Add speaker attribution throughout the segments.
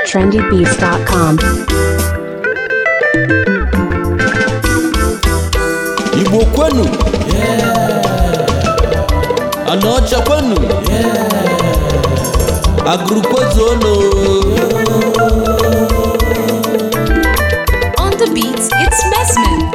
Speaker 1: trendybeats.com.
Speaker 2: Igbo kwenu, Anocha kwenu, Agrukwezono.
Speaker 3: On the beats, it's Messman.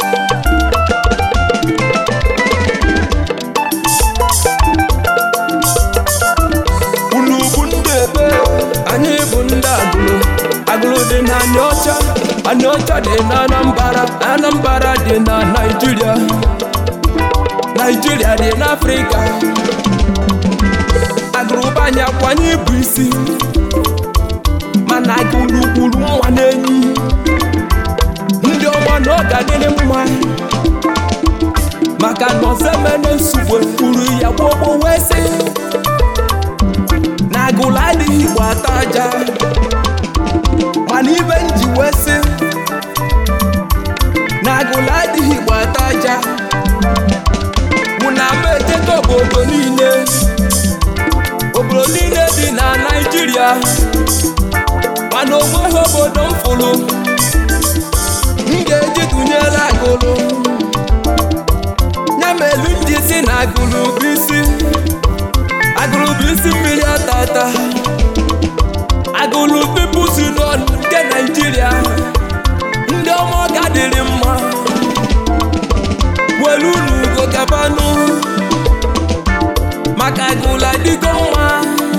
Speaker 4: Anyị bụ ndị agụlụ dị na Anịọcha dị na Anambra dị na Naịjirịa dị n'Afrịka. Agụlụba anyị akwanye bụ isi, mana agụlụ gburu nwa n'enyi. Ndị ọma na ọ ga-adịrị mma, maka na Ozemene Nsugbe kwuru ya gbogbo wee sị na agụlụ adịghị Igbo ata aja. Mana ibe nji wee sị na agụlụ adịghị Igbo ata aja mụ na m ejeta obodo niile dị na Naịjirịa, mana onweghị obodo m fụrụ m ga-eji tụnyere agụlụ. Ya melu ndị si na agụlụ bụ isi mmiri atata. Agụlụ People's Union nke Naịjirịa, ndị ọma ọ ga-adịrị mma, welu n'ugo gabanụ, maka agụlụ adịgo mma.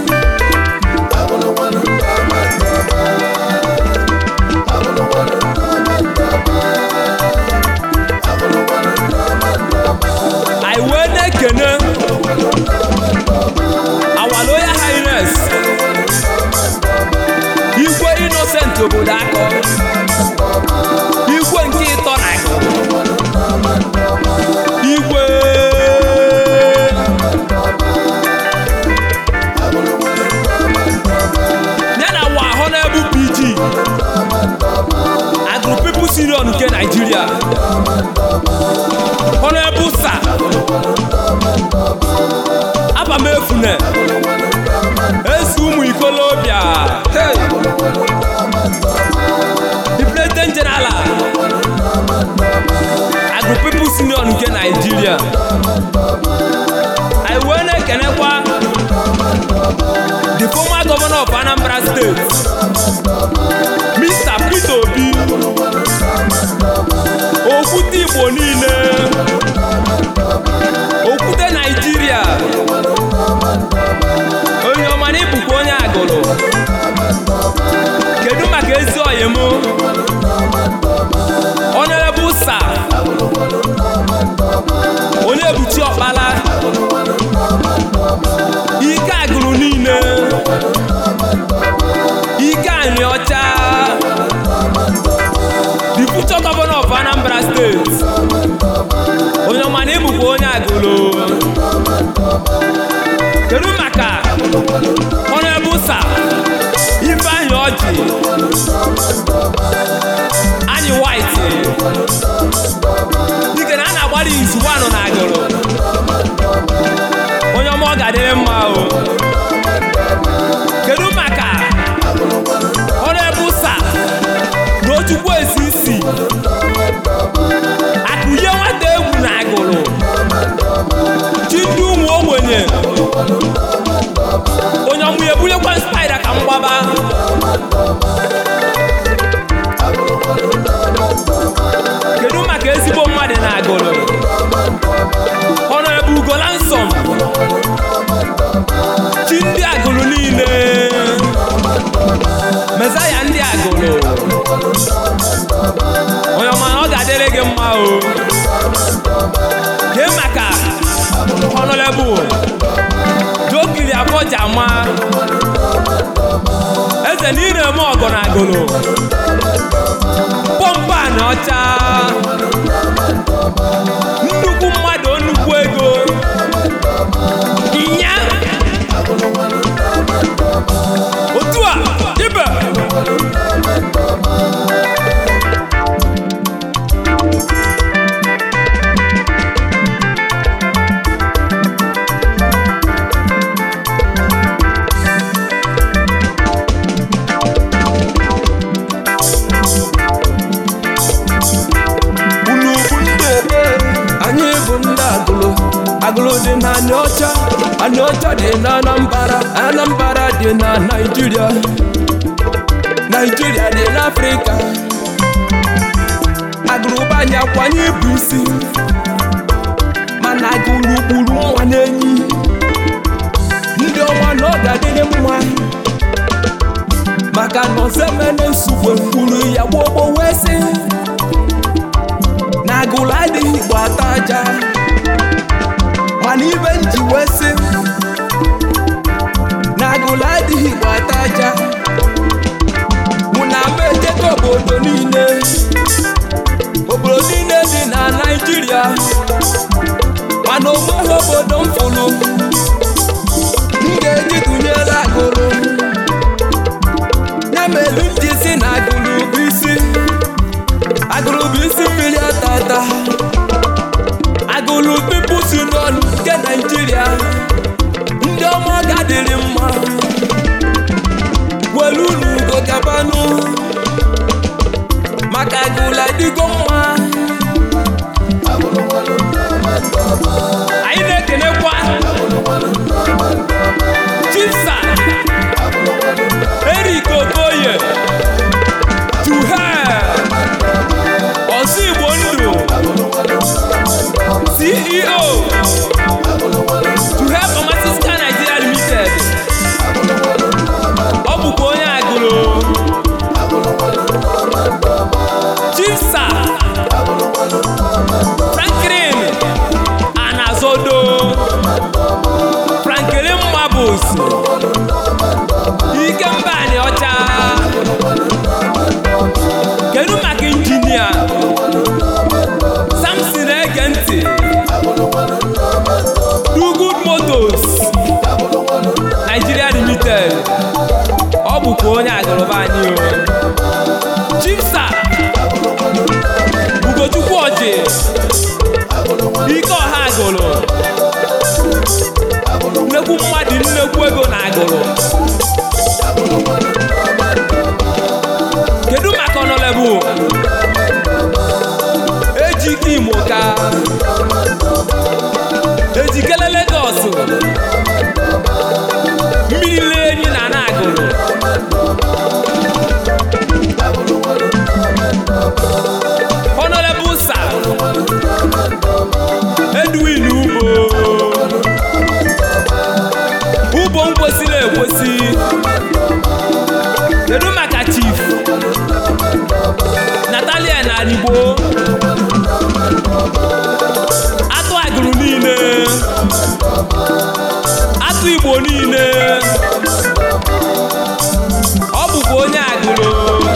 Speaker 4: I wee na-ekene our Royal Highness Igwe Innocent obodo Akọ, Igwe nke ịtọ na Igwe ya na wa ahụ na-ebu PG Agụlụ People's Union nke Nigeria, Honorable Sir Abamefune esi ụmụ ikolobịa, the President General Agụlụ People's Union nke Nigeria. I wee na-ekenekwa the former governor of Anambra State, Mr. Peter Obi, Okwute Igbo niile, Okwute Nigeria. Onye ọma na ịbụkwa onye agụlụ. Kedu maka ezi oyi m Honorable Sir onye ebuchi ọkpala, ike agụlụ niile, ike Anịọcha, the future governor of Anambra State. Onye ọma na ịbụkwa onye agụlụ. Kedu maka Honorable Sir Ifeanyi Ọjị anyị White, dike na a na-agbara izu nwanụ na agụlụ. Onye ọma ọ ga-adịrị mma o. Kedu maka Honorable Sir N'Ochukwu Ezisi Akụnye nwata egwu na agụlụ, chi ndị ụmụ ogbenye. Onye ọmụ ya ebunyekwa spider ka mgbaba. Kedu maka ezigbo mmadụ na agụlụ Honorable Ugolansom, chi ndị agụlụ niile, Mezaya ndị agụlụ. Onye ọma na ọ ga-adịrị gị mma o. Kee maka Honorable Jokiri Afọjama, eze na ire eme ọgọ na agụlụ, Pọmpa Anịọcha, nnukwu mmadụ nnukwu ego, ịnya otu a ibe. dị na Anịọcha dị na Anambra dị na Naịjirịa dị n'Afrịka. Agụrụba anyị akwanye ibu isi mana agụrụ gburu nwa n'enyi. Ndị ọma na ọ ga-adịrị mma maka na Osemene Nsugbe kwuru ya gbogbo wee sị na agụrụ adịghị Igbo ata aja. Mana ibe nji wee sị na agụrụ adịghị Igbo ata aja mụ na m ejego obodo niile dị na Naịjirịa, mana onweghị obodo m fụrụ m ga-eji tụnyere agụrụ. Ya mere m ji si na agụrụ bụ isi mmiri atata. Agụrụ People's Union nke Naịjirịa, ndị ọma ọ ga-adịrị mma welu n'ugo gabanụ maka agụrụ adịgo mma. Anyị na-ekenekwa Chisa Eric Okoye Tuhe Osigbo Ndụ CEO Tuhe Pharmaceutical Nigeria Limited. Ọ bụkwa onye agụrụ. Chisa Franklin Anazodo Franklin Mabus Ikemba Anịọcha. Kedu maka injinia Samson Egenti Do Good Motors Nigeria Limited. Ọ bụkwa onye agụrụba anyị. Chisa Ugochukwu Ọjị Ike ọha agụrụ. Nnekwu mmadụ nnekwu ego na agụrụ. Kedu maka Honorable Ejike Imoka Ejikele Lagos mmiri lenyi na agụrụ. Honorable Sir Edwin Ubo nkwesịrị ekwesị. Kedu maka Chief Natalia Narigbo atụ agụrụ niile, atụ Igbo niile. Ọ bụkwa onye agụrụ.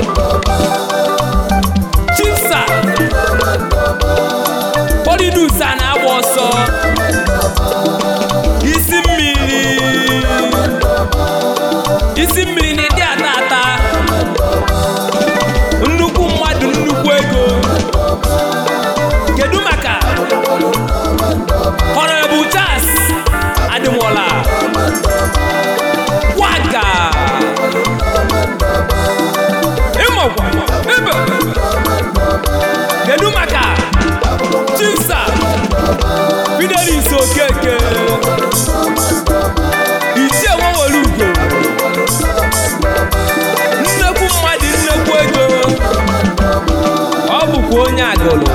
Speaker 4: Chief Sir Polydus a na-agba ọsọ isi mmiri na ịdị ata ata. Nnukwu mmadụ nnukwu ego. Kedu maka Honorable Charles Adịmola Waga ịmọkwa ebe. Kedu maka Chisa Fidelis Okeke Ichie Nwawelugo nnekwu mmadụ nnekwu ego. Ọ bụkwa onye agụrụ.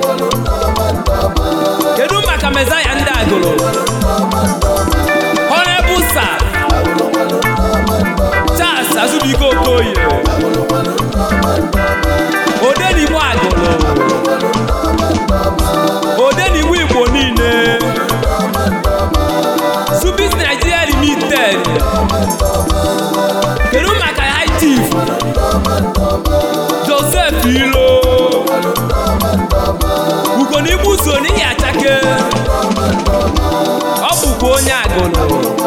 Speaker 4: Kedu maka Mezaya ndị agụrụ? Honorable Sir Charles Azubike Okoye Odenigbo agụrụ. Odenigbo Igbo niile. Subis Nigeria Limited. Kedu maka High Chief Joseph Ilo Ugonigbu so n'ihi Achake. Ọ bụkwa onye agụrụ.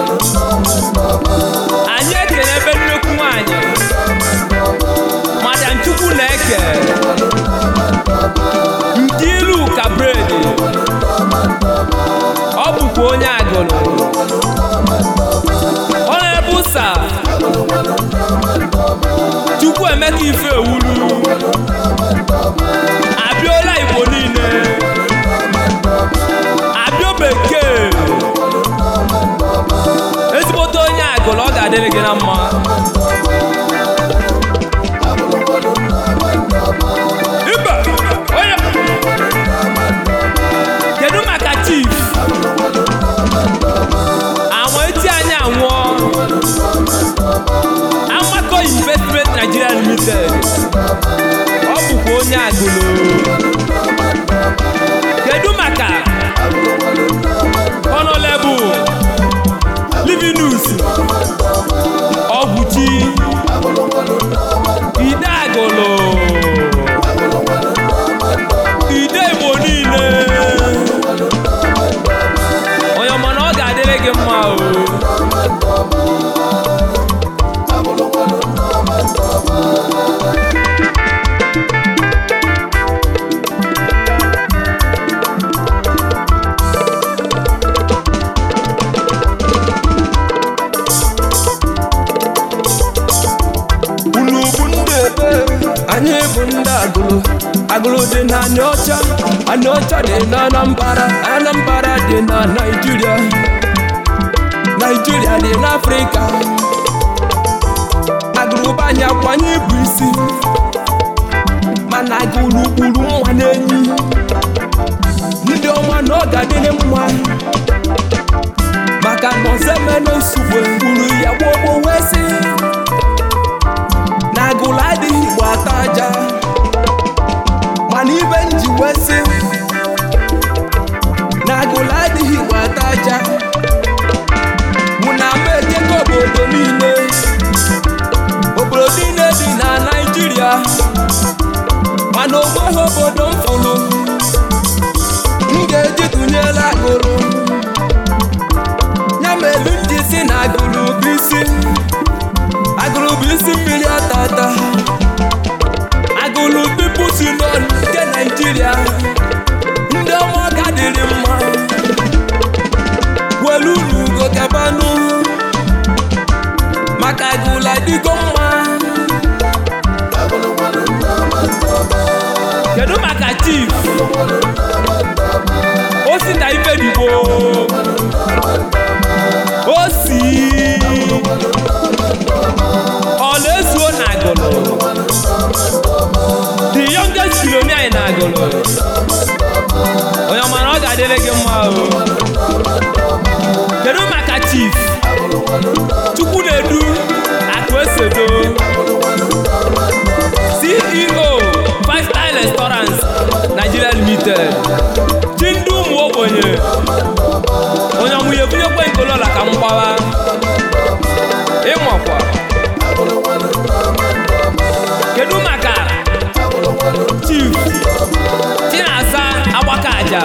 Speaker 4: Anyị ekele ebe nnekwu nwanyị Madam Chukwu na-eke Nkiru Kabredi. Ọ bụkwa onye agụrụ. Honorable Sir Chukwuemeka Ifewulu Abiola Igbo niile. Abio Bekee ga-adịrị gị na mma. Ibe onye kedu maka chief àwọn eti anyị anwụọ Amako Investment Nigeria Limited ọ bụkwa onye agụlo. Kedu maka Honorable Livinus Ọgwụchi Ide agụlo Ide Igbo niile onye ọma na ọ ga-adịrị gị mma o. Unu bụ ndị ebe anyị bụ ndị agụlụ. Agụlụ dị na Anịọcha dị na Anambra dị na Naịjirịa dị n'Afrịka. Agụlụ bụ anyị akwanye bụ isi mana agụlụ gburu nwa n'enyi. Ndị ọma na ọ ga-adịrị mma maka na ọzọemena nsogbu gburu ya gbogbo wee sị na agụlụ adịghị Igbo ata aja. Mana ibe nji wee sị na agụlụ adịghị Igbo ata aja mụ na m ejego obodo niile dị na Naịjirịa mana onweghị obodo m fụrụ m ga-eji tụnyere agụlụ. Ya melu ndị si na agụlụ bụ isi mmiri atata. Agụlụ People's Union nke Naịjirịa ndị ọma ọ ga-adịrị mma welu n'ugo gabanụ maka agụlụ adịgo mma. Kedu maka chief Osita Ifedigbo Osi ọ na-ezuo na agụlụ the youngest billionaire na agụlụ. Onye ọma na ọ ga-adịrị gị mma o. Kedu maka chief Chukwunedu Akụesedo CEO 5-star Restaurants Nigeria Limited ji ndị ụmụ ogbenye onye ọmụnye bunyekwe nkolola ka m gbawa ịmakwa. Kedu maka chief Chinasa Agbaka Aja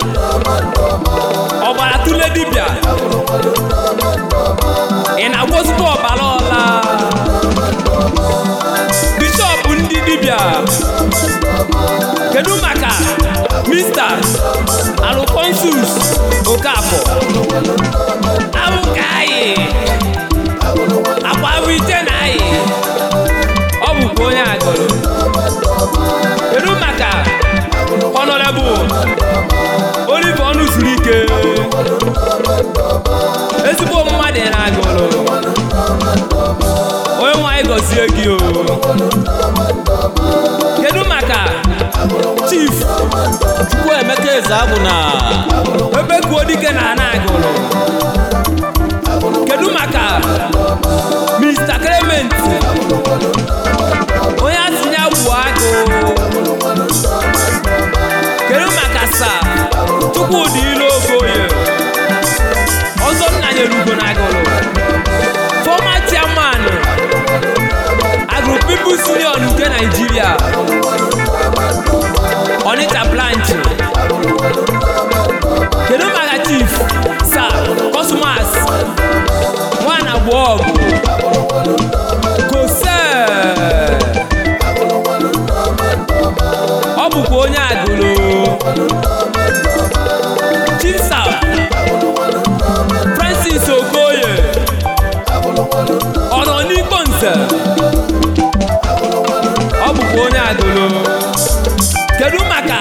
Speaker 4: ọbara tụle dibịa ị na-agwozikwa ọbara ọla bishọp ndị dibịa. Kedu maka Mr. Alphonsus Okafọ abụka anyị akwa ite na anyị ọ bụkwa onye agụlụ. Kedu maka Honorable Olive Ọnụzurike ezigbo mmadụ na agụlụ. Onye nwanyị gọzie gị o. Kedu maka Chief Chukwuemeka Ezeagwụ na Ebekuo Dike na ana agụlụ. Kedu maka Mr. Clement onye atinye agwụ agụ. Kedu maka Sir Chukwudi Ilogoye ọzọ nna nyere ugo na agụlụ. Former chairman Agụlụ People's Union nke Nigeria Onitsha branch. Kedu maka Chief Sir Cosmas Nwanagbuọgụ Kose ọ bụkwa onye agụlụ. Chief Sir Francis Okoye ọ nọ n'Igbo Nze ọ bụkwa onye agụlụ. Kedu maka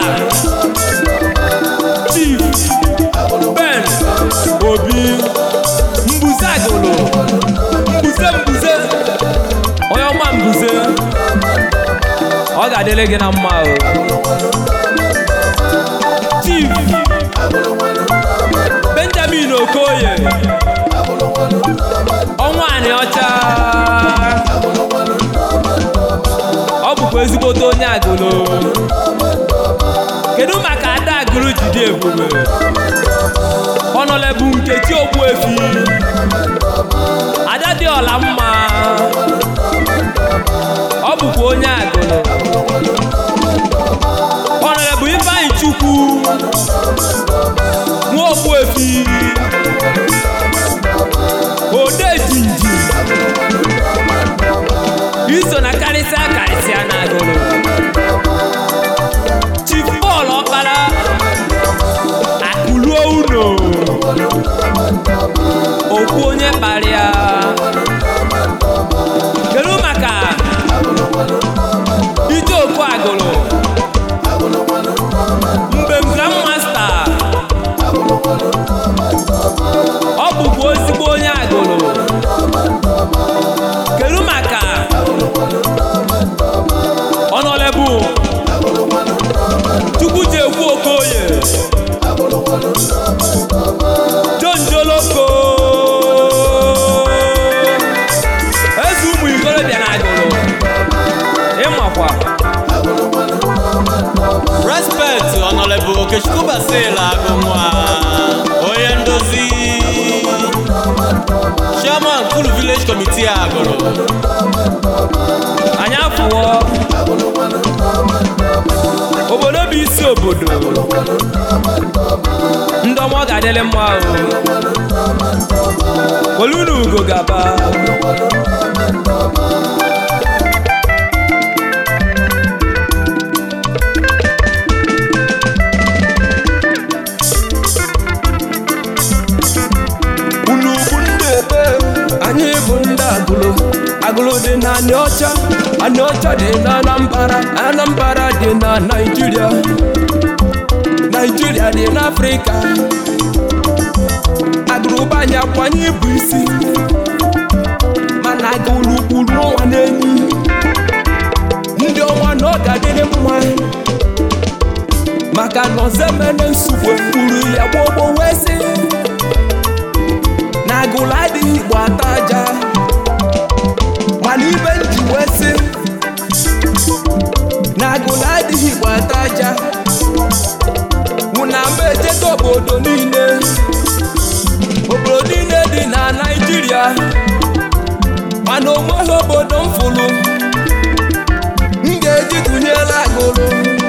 Speaker 4: Chief Ben Obi Mbuze agụlụ Mbuze ọ ga-adịrị gị na mma o. Chief Benjamin Okoye ọnwa anị ọcha, ọ bụkwa ezigbote onye Agụlụ. Kedu maka Ada Agụlụ ji dị ebube? Honorable Nkechi Ogbuefi, Ada dị ọla mma, ọ bụkwa onye Agụlụ. Honorable Ifeanyi Chukwu nwa Ogbuefi, ode jinji, iso na karịsịa na Agụlụ. Chief Paul Ọkpara Akụluo Uno, okwu onye kparịa. Kedu maka Ijeoku Agụlụ, Mbem Grandmaster, ọ bụkwa ezigbo onye Agụlụ. Kedu maka Honorable Chukwujiekwu Okoye, John Joloko, eze ụmụ ikorobịa na Agụlụ. Ịmakwa
Speaker 2: Respect Honorable Okechukwu Basila Agụnwa, onye ndozi, Chairman Kulu Village Committee Agụlụ.
Speaker 4: anyị afụwo obodo bụ isi obodo, ndị ọma ọ ga-adịrị mma o. Olunu ugo gaba. Unu bụ ndị ebe, anyị bụ ndị Agụlụ. Agụlụ dị na Anịọcha, Anịọcha dị na Anambra, Anambra dị na Naịjirịa, Naịjirịa dị n'Afrịka. Agụlụ banye akwanye bụ isi, mana Agụlụ kwuru ọnwa n'enyi. Ndị ọnwa na ọ ga-adịrị mma, maka na Ozemene Nsugbe kwuru ya gbogbo wee sị na Agụlụ adịghị Igbo ata aja. Mana ibe nji wee sị na Agụlụ adịghị Igbo ata aja, mụna m ejeta obodo niile dị na Naịjirịa, mana onweghị obodo m fụrụ m ga-eji tụnyere Agụlụ.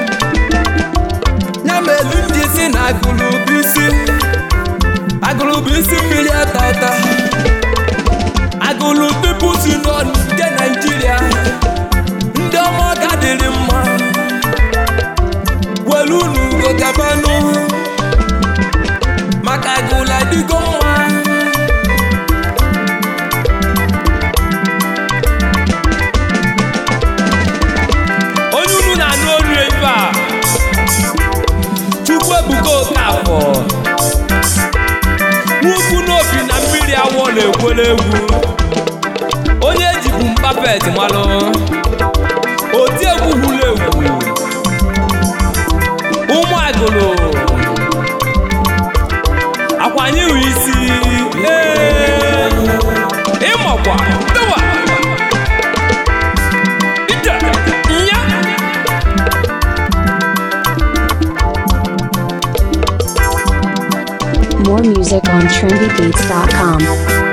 Speaker 4: Ya melu ndị si na Agụlụ bụ isi, Agụlụ bụ isi mmiri atata. Agụlụ pipu si n'ọnụ nke Naịjirịa, ndị ọma ọ ga-adịrị mma. Welu unu ugo gabanụ, maka Agụlụ adịgo mma. Onye unu na-anụ olu ebe a, Chukwuebuka Okafọ, nwukwu n'obi na mmiri awọ na-ekwere egwu, onye ejibu Mbappet malụ, oti egwu hụrụ egwu. Ụmụ Agụlụ akwanye ihu isi, ịmakwa tụwa ije nya.
Speaker 1: More music on trendybeats.com.